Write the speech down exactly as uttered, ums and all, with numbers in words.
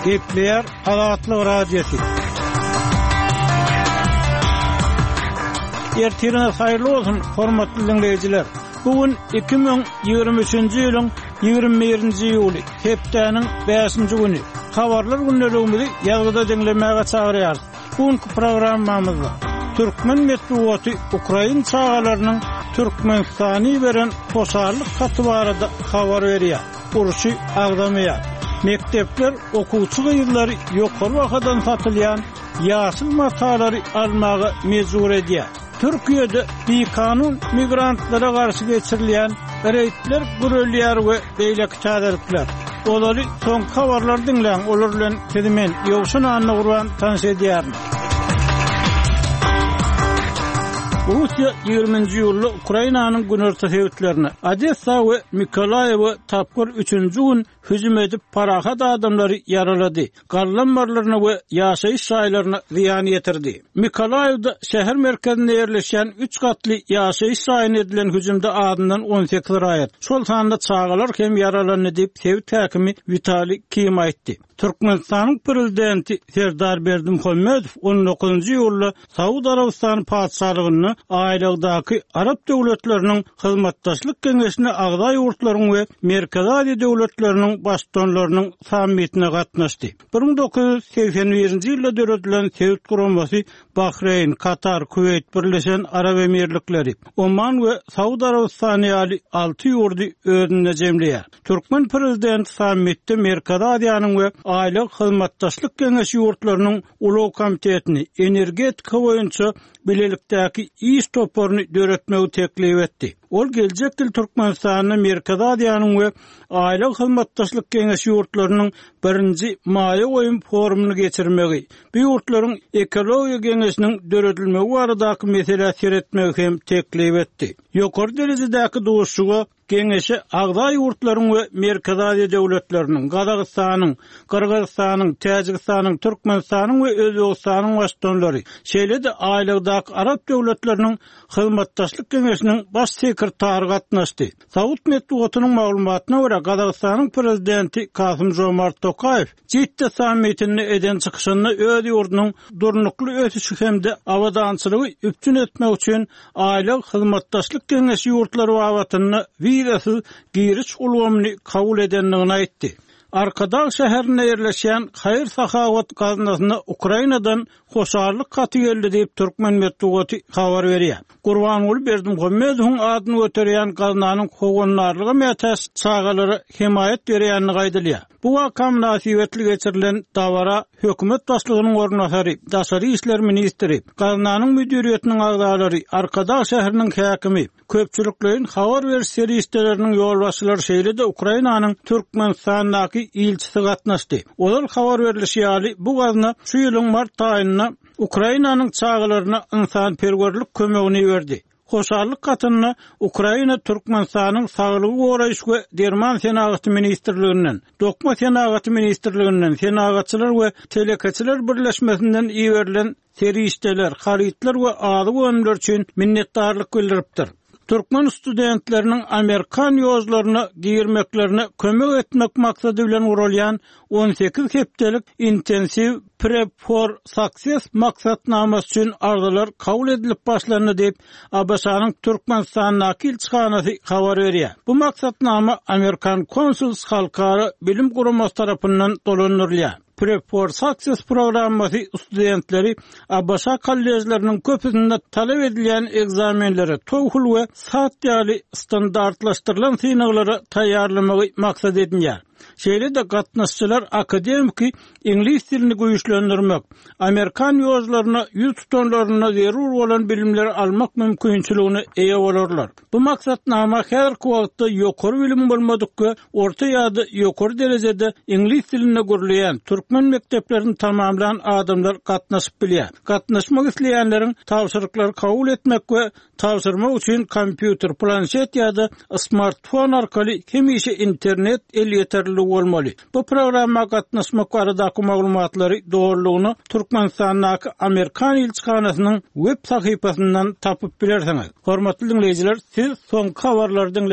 Gepler Azatlyk Radiosu. Ertirine hayırlı olsun hormatly dinleyijiler. Bugün iki bin ýygrimi üçinji ýylyň ýygrimi birinji ýuly, hepdeniň beşinji güni. Habarlar günneligimizi ýazgyda dinlemäge çagyrýar. Bugünkü programmamyzda Türkmen medeniýeti Ukraina çağalarynyň Türkmenistany beren hoşarlyk haty barada habar berýär. Uruşy agdamaýar. Mektepler okuwçy ýyllary ýokary wagtdan satylýan ýaşyl matalary almagy mejbur edýär. Türkiýede bikanun migrantlara garşy geçirilýän reýtler gürelýär we beýleki çadaryklar. Olary soňky habarlar dinleň, olar bilen tedemen ýowşun anna gurban tanış edýär. Rusiya ýygrimiňji ýylda Ukrainanyň günerti hewitlerini Odessa we Mikolaýew tapgyr üçünji gün hüjüm edip parahat adamlary yaralady. Gallanmarlaryny we ýaşaýyş şaýlaryny ziýan ýetirdi. Mikolaýewde şäher merkezinde ýerleşen üç gatly ýaşaýyş şaýyny edilen hüjümde adyndan on sekiz raýat. Şol sanda çağalar hem yaralandy diýip hewit häkimi Vitali Kim aýtdy. Türkmenistanyň prezidenti Serdar Berdimuhammedow on dokuzunji ýylda Saudi Arabistany padşahlygyny aýlagdaky Arap döwletleriniň hyzmatdaşlyk geňeşine agda ýurtlaryň we Merkezi Aziýa döwletleriniň başdanlarynyň sammitine gatnaşdy. bir bin dokuz ýüz seksen birinji ýylda döredilen hewit guramasy Bahreyn, Katar, Kuweyt, Birleşen Arap Emirlikleri, Oman we Saudi Arabistany ýaly alty ýurdy özüne jemleýär. Türkmen prezidenti sammitde Merkezi Aziýanyň we aýlyk hyzmatdaşlyk geňeşi ýurtlarynyň Ulag komitetini energetika boýunça bilelikdäki iş toparyny döretmegi teklip etdi. Ol geljek ýyl Türkmenistanyň Merkezi Aziýanyň we aýlyk hyzmatdaşlyk geňeşi ýurtlarynyň birinji maýa goýun forumyny geçirmegi, bu ýurtlaryň ekologiýa geňeşiniň döredilmegi baradaky mesele seretmegi hem teklip etdi. Ýokary derejedäki duşuga geňeşe agda ýurtlaryň we Merkezi Aziýa döwletleriniň, Gazagystanyň, Kyrgyzstanyň, Täjikistanyň, Türkmenistanyň we Özbegistanyň başdanlary, şeýle de aýlagdaky Arap döwletleriniň hyzmatdaşlyk geňeşiniň baş sekretary gatnaşdy. Saud medeniýetiniň maglumatyna görä Gazagystanyň prezidenti Kasym-Jomart Tokayew Cidde sammitini eden çykyşyny öz ýurdunyň durnukly ösüşi hemde awadançylygy üptün etmek üçin aýlyk hyzmatdaşlyk geňeşi ýurtlary babatyny wirasy giriş ulgamyny kabul edenligini aýtdy. Arkadağ şäherine ýerleşýän Haýyr Sahawat gazinasyna Ukrainadan hoşarlyk gaty geldi diýip Türkmen medeniýeti habar berýär. Gurbanuly Berdimuhammedowyň adyny göterýän gazinanyň howanlarlygy mätäs çağalary himayet berýänini gaýdylýar. Bu waka münasibetli geçirilen dawara hökümet başlygynyň ornasary, daşary işler ministri, gazananyň müdiriýetiniň agdalary, Arkadağ şäheriniň häkimi, köpçüliklerin habar beriş serýisleriniň ýolbaşçylary şeýle de Ukrainanyň Türkmenistanyňky ilçisi gatnaşdy. Olar habar berilýär, bu gazna şu ýylyň mart aýyna Ukrainanyň çağalaryna insan perwerlik kömegini berdi. Hoşarlyk gatyny Ukraina Türkmenistanyň saglygy goraýyş we derman senagaty ministrliginden, dokma senagaty ministrliginden, senagatçylar we telekeçiler birleşmesinden iýerilen serýisler, harytlar we ady gönümler üçin minnetdarlyk bildiripdir. Türkmen studentlerinin Amerikan ýozlaryna girmeklerine kömek etmek maksady bilen urulýan on sekiz hepdelik intensiv Prep for Success maksatnamasy üçin arzular kabul edilip başlandy diýip A B S-nyň Türkmenistanyň elçixanasy habar berýär. Bu maksatnama Amerikan Konsuls Halkara Bilim Guramasy tarapyndan dolandyrylýar. Prep for Success programmasy studentleri A B S kollejleriniň köpüsinde talep edilýän egzamenlere TOEFL we SAT ýaly standartlaşdyrylan synaglary taýýarlamagy maksat edilýär. Şeýle de gatnaşçylar akademiki ingliz dilini güýçlendirmek, Amerikan ýozlaryna ýüz tutanlaryna zerur bolan bilimleri almak mümkinçiligine eýe bolarlar. Bu maksatnama her wagtda ýokary bilim bolmadyk, orta ýa-da ýokary derejede ingliz diline gürleýän türkmen mekteplerini tamamlayan adamlar gatnaşyp bilýär. Gatnaşmak isleýänleriň tapşyryklary kabul etmek we tapşyrmak üçin kompýuter, planşet ýa-da smartfon arkaly hemişe internet el ýeterli bolmaly. Bu programma gatnaşmak baradaky maglumatlary dogrulygyny Türkmenistanyň Amerikan elçixanasynyň web sahypasyndan tapyp bilersiňiz. Hormatly dinleyijiler, siz soňky habarlary